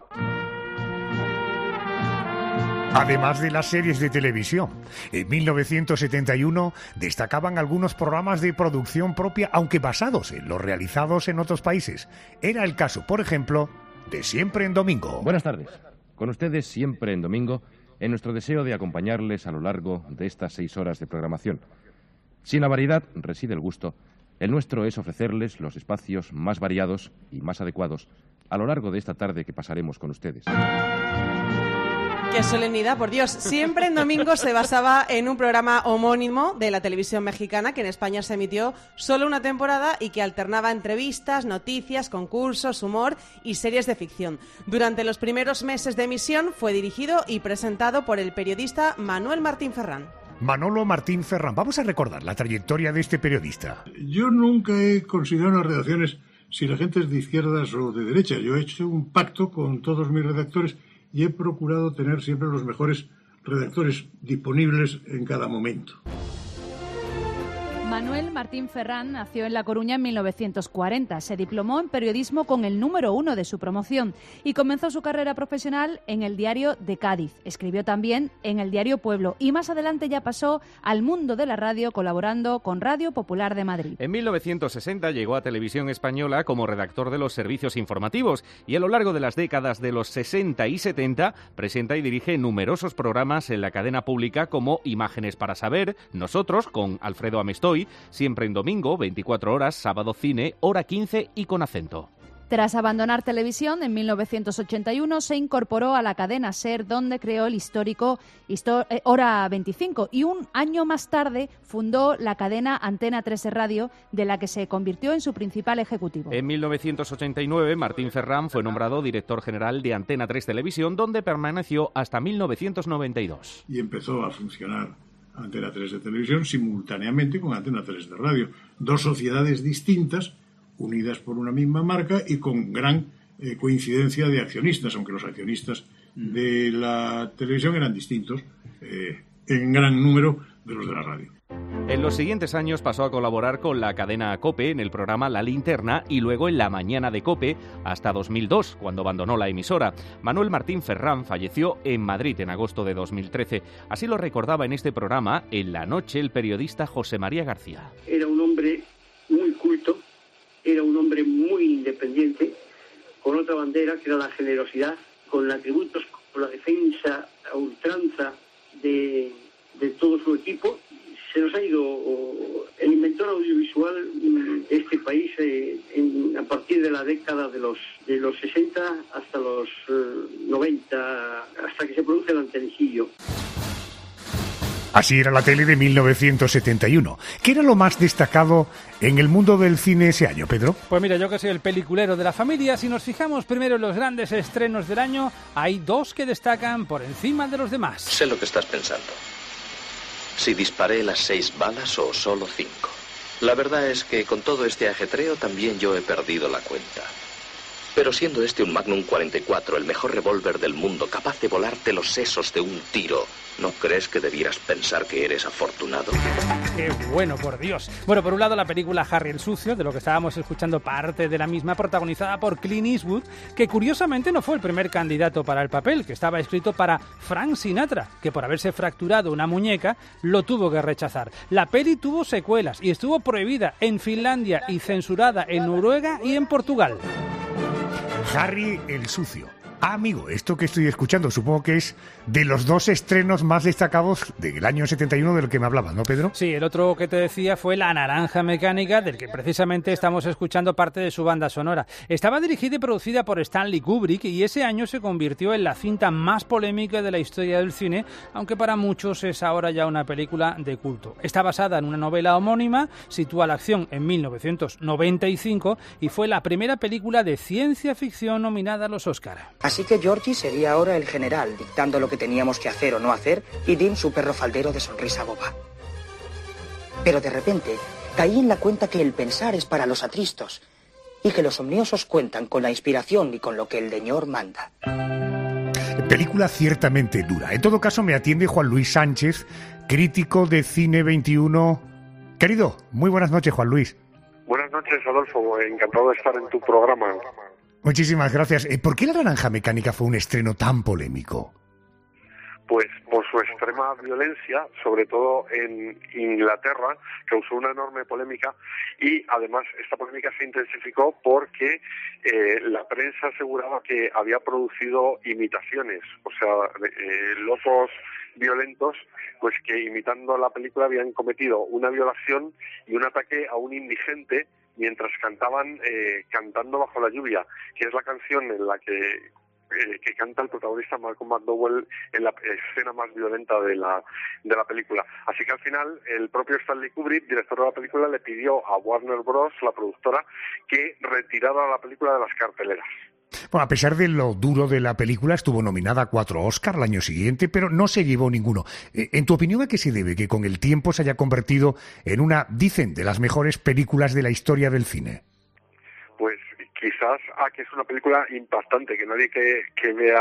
Además de las series de televisión, en mil novecientos setenta y uno destacaban algunos programas de producción propia, aunque basados en los realizados en otros países. Era el caso, por ejemplo, de Siempre en Domingo. Buenas tardes. Con ustedes Siempre en Domingo, en nuestro deseo de acompañarles a lo largo de estas seis horas de programación. Si en la variedad reside el gusto, el nuestro es ofrecerles los espacios más variados y más adecuados a lo largo de esta tarde que pasaremos con ustedes. ¡Qué solemnidad, por Dios! Siempre en Domingo se basaba en un programa homónimo de la televisión mexicana que en España se emitió solo una temporada y que alternaba entrevistas, noticias, concursos, humor y series de ficción. Durante los primeros meses de emisión fue dirigido y presentado por el periodista Manuel Martín Ferrán. Manolo Martín Ferrán. Vamos a recordar la trayectoria de este periodista. Yo nunca he considerado las redacciones si la gente es de izquierdas o de derechas. Yo he hecho un pacto con todos mis redactores y he procurado tener siempre los mejores redactores disponibles en cada momento. Manuel Martín Ferrán nació en La Coruña en mil novecientos cuarenta. Se diplomó en periodismo con el número uno de su promoción y comenzó su carrera profesional en el Diario de Cádiz. Escribió también en el Diario Pueblo y más adelante ya pasó al mundo de la radio colaborando con Radio Popular de Madrid. En mil novecientos sesenta llegó a Televisión Española como redactor de los servicios informativos y a lo largo de las décadas de los sesenta y setenta presenta y dirige numerosos programas en la cadena pública como Imágenes para Saber, Nosotros con Alfredo Amestoy, Siempre en Domingo, veinticuatro horas, Sábado Cine, Hora quince y Con Acento. Tras abandonar televisión en mil novecientos ochenta y uno, se incorporó a la cadena SER, donde creó el histórico Histo- eh, Hora veinticinco, y un año más tarde fundó la cadena Antena trece Radio, de la que se convirtió en su principal ejecutivo. En mil novecientos ochenta y nueve, Martín Ferrán fue nombrado director general de Antena tres Televisión, donde permaneció hasta mil novecientos noventa y dos. Y empezó a funcionar Antena tres de Televisión simultáneamente con Antena tres de Radio. Dos sociedades distintas, unidas por una misma marca y con gran eh, coincidencia de accionistas, aunque los accionistas de la televisión eran distintos eh, en gran número de los de la radio. En los siguientes años pasó a colaborar con la cadena COPE en el programa La Linterna y luego en La Mañana de COPE hasta dos mil dos, cuando abandonó la emisora. Manuel Martín Ferrán falleció en Madrid en agosto de dos mil trece. Así lo recordaba en este programa, en la noche, el periodista José María García. Era un hombre muy culto, era un hombre muy independiente, con otra bandera que era la generosidad, con atributos como la defensa a ultranza de, de todo su equipo. Se nos ha ido el inventor audiovisual de este país eh, en, a partir de la década de los de los sesenta hasta los eh, noventa, hasta que se produce el antenecillo. Así era la tele de mil novecientos setenta y uno. ¿Qué era lo más destacado en el mundo del cine ese año, Pedro? Pues mira, yo que soy el peliculero de la familia, si nos fijamos primero en los grandes estrenos del año, hay dos que destacan por encima de los demás. Sé lo que estás pensando. Si disparé las seis balas o solo cinco. La verdad es que con todo este ajetreo también yo he perdido la cuenta. Pero siendo este un Magnum cuarenta y cuatro, el mejor revólver del mundo, capaz de volarte los sesos de un tiro, ¿no crees que debieras pensar que eres afortunado? ¡Qué bueno, por Dios! Bueno, por un lado la película Harry el Sucio, de lo que estábamos escuchando parte de la misma, protagonizada por Clint Eastwood, que curiosamente no fue el primer candidato para el papel, que estaba escrito para Frank Sinatra, que por haberse fracturado una muñeca lo tuvo que rechazar. La peli tuvo secuelas y estuvo prohibida en Finlandia y censurada en Noruega y en Portugal. Harry el Sucio. Ah, amigo, esto que estoy escuchando supongo que es de los dos estrenos más destacados del año setenta y uno de lo que me hablabas, ¿no, Pedro? Sí, el otro que te decía fue La Naranja Mecánica, del que precisamente estamos escuchando parte de su banda sonora. Estaba dirigida y producida por Stanley Kubrick y ese año se convirtió en la cinta más polémica de la historia del cine, aunque para muchos es ahora ya una película de culto. Está basada en una novela homónima, sitúa la acción en mil novecientos noventa y cinco y fue la primera película de ciencia ficción nominada a los Oscar. Así que Georgie sería ahora el general, dictando lo que teníamos que hacer o no hacer, y Dim su perro faldero de sonrisa boba. Pero de repente caí en la cuenta que el pensar es para los atristos, y que los omniosos cuentan con la inspiración y con lo que el Deñor manda. Película ciertamente dura. En todo caso me atiende Juan Luis Sánchez, crítico de Cine veintiuno. Querido, muy buenas noches, Juan Luis. Buenas noches, Adolfo. Encantado de estar en tu programa. Muchísimas gracias. ¿Por qué La Naranja Mecánica fue un estreno tan polémico? Pues por su extrema violencia, sobre todo en Inglaterra, causó una enorme polémica y además esta polémica se intensificó porque eh, la prensa aseguraba que había producido imitaciones, o sea, eh, locos violentos, pues que imitando la película habían cometido una violación y un ataque a un indigente mientras cantaban eh, Cantando bajo la lluvia, que es la canción en la que eh, que canta el protagonista Malcolm McDowell en la escena más violenta de la de la película. Así que al final el propio Stanley Kubrick, director de la película, le pidió a Warner Bros., la productora, que retirara la película de las carteleras. Bueno, a pesar de lo duro de la película, estuvo nominada a cuatro Oscar el año siguiente, pero no se llevó ninguno. En tu opinión, ¿a qué se debe que con el tiempo se haya convertido en una, dicen, de las mejores películas de la historia del cine? Pues quizás a que es una película impactante, que nadie que, que vea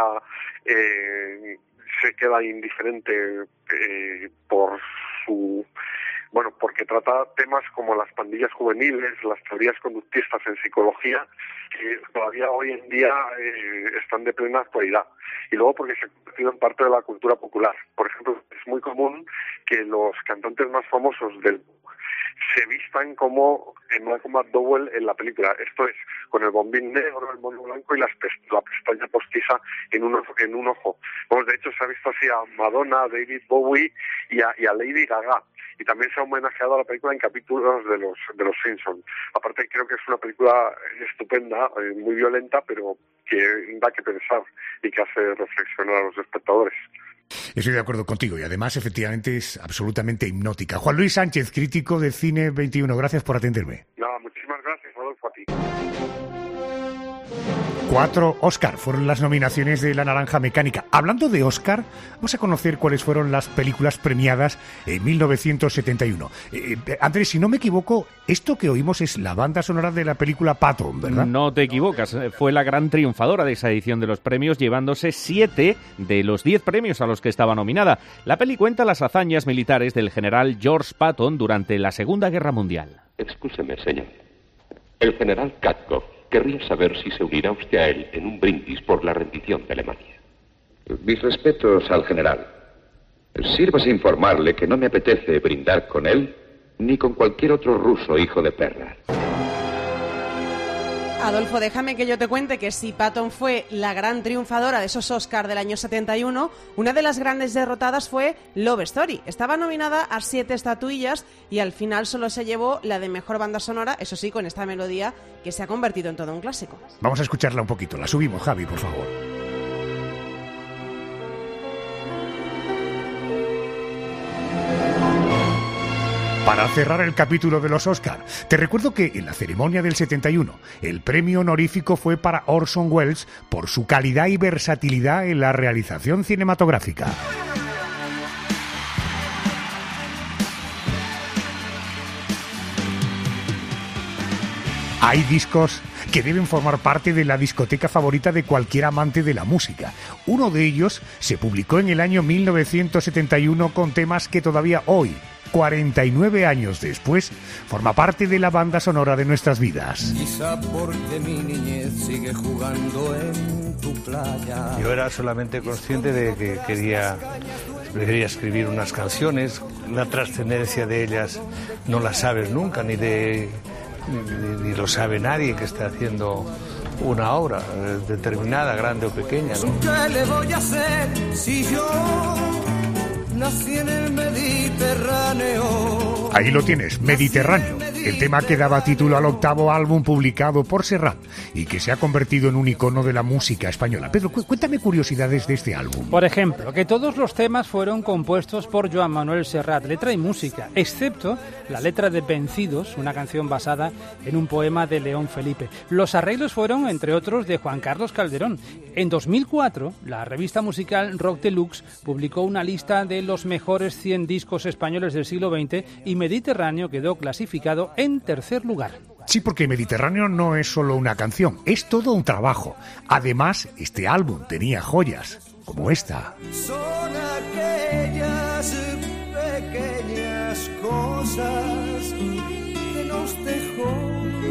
eh, se queda indiferente eh, por su... Bueno, porque trata temas como las pandillas juveniles, las teorías conductistas en psicología, que todavía hoy en día eh, están de plena actualidad. Y luego porque se ha convertido en parte de la cultura popular. Por ejemplo, es muy común que los cantantes más famosos del se vistan como en Malcolm McDowell en la película. Esto es, con el bombín negro, el mono blanco y las pest- la pestaña postiza en un, ojo, en un ojo. Pues de hecho se ha visto así a Madonna, a David Bowie y a, y a Lady Gaga. y también se ha homenajeado a la película en capítulos de los de los Simpsons. Aparte creo que es una película estupenda, eh, muy violenta, pero que da que pensar y que hace reflexionar a los espectadores. Estoy de acuerdo contigo y además efectivamente es absolutamente hipnótica. Juan Luis Sánchez, crítico de Cine veintiuno, gracias por atenderme. Nada, muchísimas gracias, Adolfo, a ti. Cuatro Oscar fueron las nominaciones de La Naranja Mecánica. Hablando de Oscar, vamos a conocer cuáles fueron las películas premiadas en mil novecientos setenta y uno. Eh, Andrés, si no me equivoco, esto que oímos es la banda sonora de la película Patton, ¿verdad? No te equivocas, fue la gran triunfadora de esa edición de los premios, llevándose siete de los diez premios a los que estaba nominada. La peli cuenta las hazañas militares del general George Patton durante la Segunda Guerra Mundial. Excúseme, señor. El general Katkov querría saber si se unirá usted a él en un brindis por la rendición de Alemania. Mis respetos al general. Sírvase informarle que no me apetece brindar con él ni con cualquier otro ruso hijo de perra. Adolfo, déjame que yo te cuente que si Patton fue la gran triunfadora de esos Oscar del año setenta y uno, una de las grandes derrotadas fue Love Story. Estaba nominada a siete estatuillas y al final solo se llevó la de mejor banda sonora, eso sí, con esta melodía que se ha convertido en todo un clásico. Vamos a escucharla un poquito. La subimos, Javi, por favor. Para cerrar el capítulo de los Oscar, te recuerdo que en la ceremonia del setenta y uno, el premio honorífico fue para Orson Welles por su calidad y versatilidad en la realización cinematográfica. Hay discos que deben formar parte de la discoteca favorita de cualquier amante de la música. Uno de ellos se publicó en el año mil novecientos setenta y uno con temas que todavía hoy, cuarenta y nueve años después, forma parte de la banda sonora de nuestras vidas. Quizá porque mi niñez sigue jugando en tu playa. Yo era solamente consciente de que quería, quería escribir unas canciones. La trascendencia de ellas no la sabes nunca, ni de ni, ni lo sabe nadie que esté haciendo una obra eh, determinada, grande o pequeña, ¿no? ¿Qué le voy a hacer si yo nací en el Mediterráneo? Ahí lo tienes, Mediterráneo, el tema que daba título al octavo álbum publicado por Serrat y que se ha convertido en un icono de la música española. Pedro, cu- cuéntame curiosidades de este álbum. Por ejemplo, que todos los temas fueron compuestos por Joan Manuel Serrat, letra y música, excepto la letra de Vencidos, una canción basada en un poema de León Felipe. Los arreglos fueron, entre otros, de Juan Carlos Calderón. En dos mil cuatro, la revista musical Rock Deluxe publicó una lista de los mejores cien discos españoles del siglo veinte y Mediterráneo quedó clasificado en tercer lugar. Sí, porque Mediterráneo no es solo una canción, es todo un trabajo. Además, este álbum tenía joyas, como esta. Son aquellas pequeñas cosas que nos dejó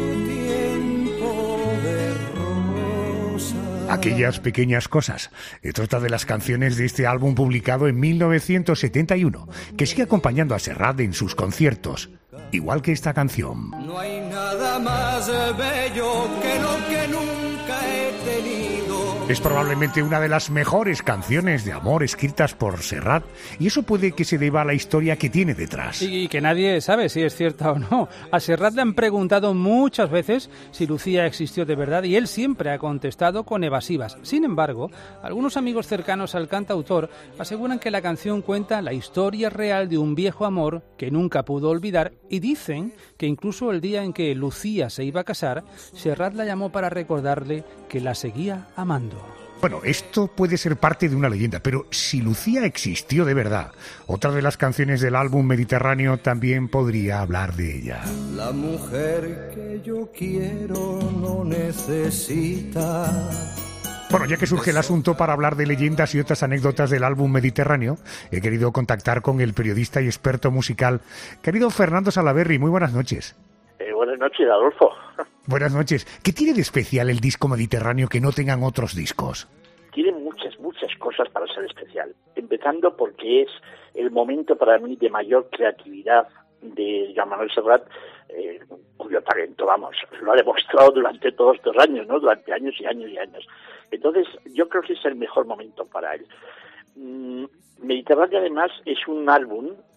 tiempo de rosas. Aquellas pequeñas cosas. Se trata de las canciones de este álbum publicado en mil novecientos setenta y uno, que sigue acompañando a Serrat en sus conciertos, igual que esta canción. No hay nada más bello que lo que nunca he tenido. Es probablemente una de las mejores canciones de amor escritas por Serrat, y eso puede que se deba a la historia que tiene detrás. Y que nadie sabe si es cierta o no. A Serrat le han preguntado muchas veces si Lucía existió de verdad y él siempre ha contestado con evasivas. Sin embargo, algunos amigos cercanos al cantautor aseguran que la canción cuenta la historia real de un viejo amor que nunca pudo olvidar y dicen que incluso el día en que Lucía se iba a casar, Serrat la llamó para recordarle que la seguía amando. Bueno, esto puede ser parte de una leyenda, pero si Lucía existió de verdad, otra de las canciones del álbum Mediterráneo también podría hablar de ella. La mujer que yo quiero no necesita. Bueno, ya que surge el asunto para hablar de leyendas y otras anécdotas del álbum Mediterráneo, he querido contactar con el periodista y experto musical, querido Fernando Salaverry. Muy buenas noches. Eh, buenas noches, Adolfo. Buenas noches. ¿Qué tiene de especial el disco Mediterráneo que no tengan otros discos? Tiene muchas, muchas cosas para ser especial. Empezando porque es el momento para mí de mayor creatividad de Joan Manuel Serrat, eh, cuyo talento, vamos, lo ha demostrado durante todos estos años, ¿no? Durante años y años y años. Entonces, yo creo que es el mejor momento para él. Mm, Mediterráneo, además, es un álbum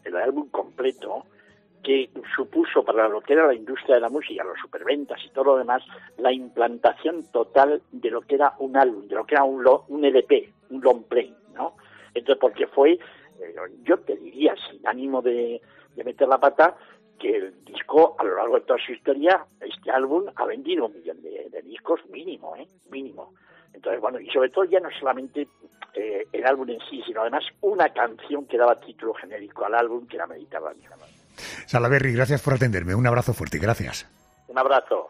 el álbum completo, que supuso para lo que era la industria de la música, los superventas y todo lo demás, la implantación total de lo que era un álbum, de lo que era un, lo, un L P, un long play, ¿no? Entonces, porque fue, eh, yo te diría, sin ánimo de, de meter la pata, que el disco, a lo largo de toda su historia, este álbum ha vendido un millón de, de discos mínimo, ¿eh? Mínimo. Entonces, bueno, y sobre todo ya no solamente eh, el álbum en sí, sino además una canción que daba título genérico al álbum, que era Mediterráneo. Salaberry, gracias por atenderme. Un abrazo fuerte, gracias. Un abrazo.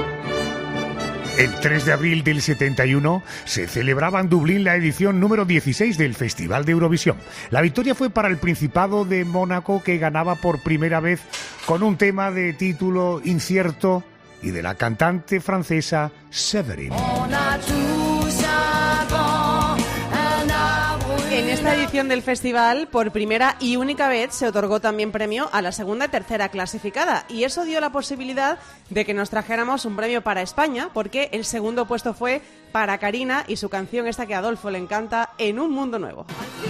El tres de abril del setenta y uno se celebraba en Dublín la edición número dieciséis del Festival de Eurovisión. La victoria fue para el Principado de Mónaco, que ganaba por primera vez con un tema de título incierto y de la cantante francesa Séverine. En esta edición del festival, por primera y única vez, se otorgó también premio a la segunda y tercera clasificada. Y eso dio la posibilidad de que nos trajéramos un premio para España, porque el segundo puesto fue para Karina y su canción, esta que a Adolfo le encanta, En un mundo nuevo.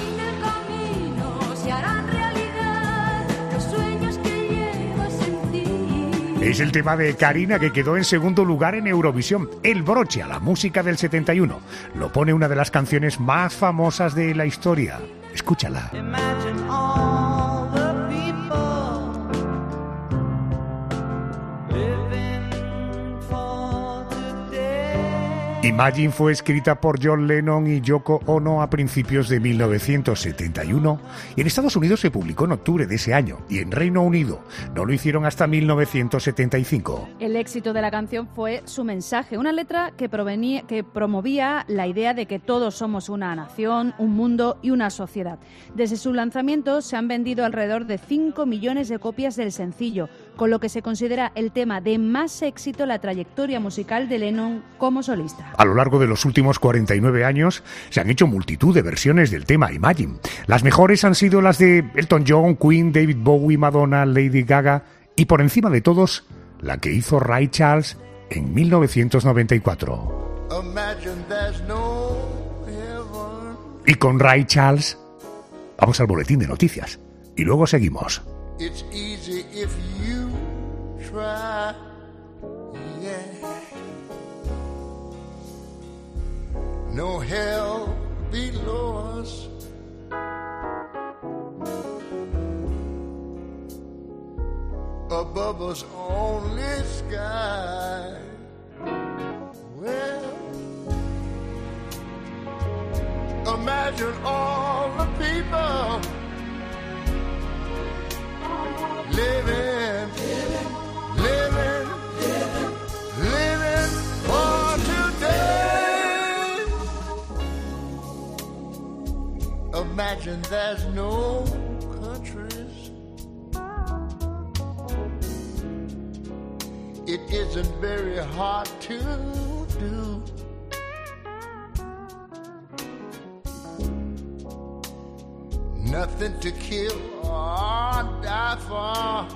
Es el tema de Karina, que quedó en segundo lugar en Eurovisión. El broche a la música del setenta y uno. Lo pone una de las canciones más famosas de la historia. Escúchala. Imagine fue escrita por John Lennon y Yoko Ono a principios de mil novecientos setenta y uno y en Estados Unidos se publicó en octubre de ese año y en Reino Unido no lo hicieron hasta mil novecientos setenta y cinco. El éxito de la canción fue su mensaje, una letra que, provenía, que promovía la idea de que todos somos una nación, un mundo y una sociedad. Desde su lanzamiento se han vendido alrededor de cinco millones de copias del sencillo, con lo que se considera el tema de más éxito en la trayectoria musical de Lennon como solista. A lo largo de los últimos cuarenta y nueve años se han hecho multitud de versiones del tema Imagine. Las mejores han sido las de Elton John, Queen, David Bowie, Madonna, Lady Gaga y por encima de todos, la que hizo Ray Charles en mil novecientos noventa y cuatro. Y con Ray Charles vamos al boletín de noticias y luego seguimos. It's easy if you try, yeah. No hell below us. Above us only sky. Well, imagine all the people living, living, living, living for today. Imagine there's no countries. It isn't very hard to do. Nothing to kill or die for,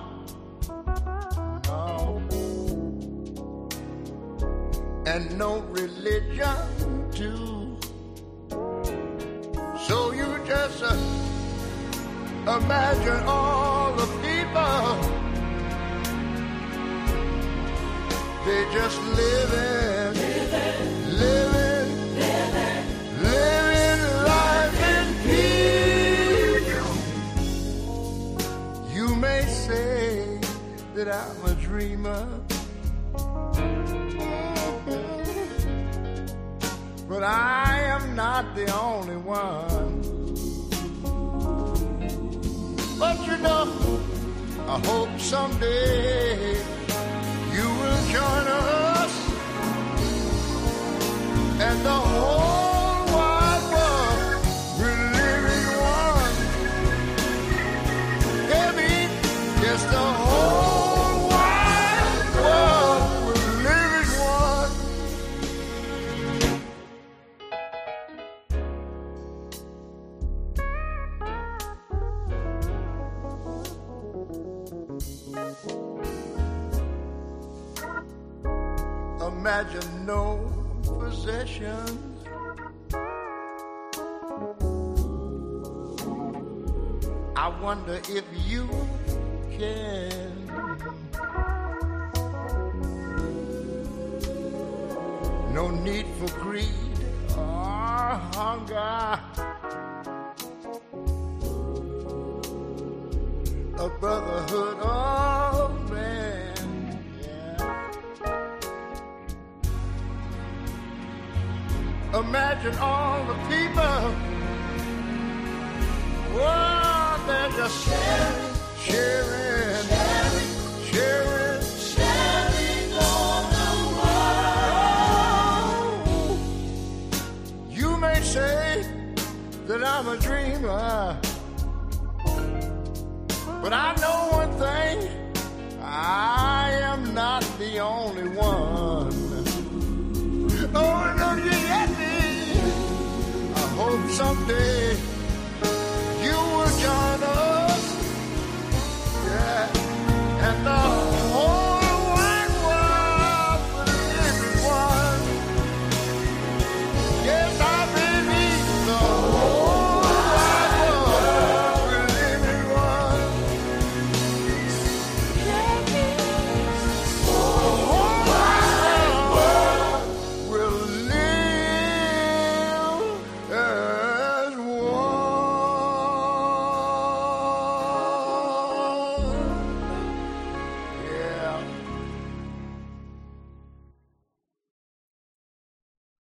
no. And no religion too. So you just uh, imagine all the people, they just living, living, living, living, living life in peace. You may say that I'm a dreamer, but I am not the only one. But you know, I hope someday you will join us and the whole wide world will live in one. Baby, yes, the whole wide world will live in one. Imagine no possessions. I I wonder if you can. No need for greed or hunger. A brotherhood of man, yeah. Imagine all the people, oh, they're just sharing, sharing, sharing, sharing, sharing all the world. You may say that I'm a dreamer,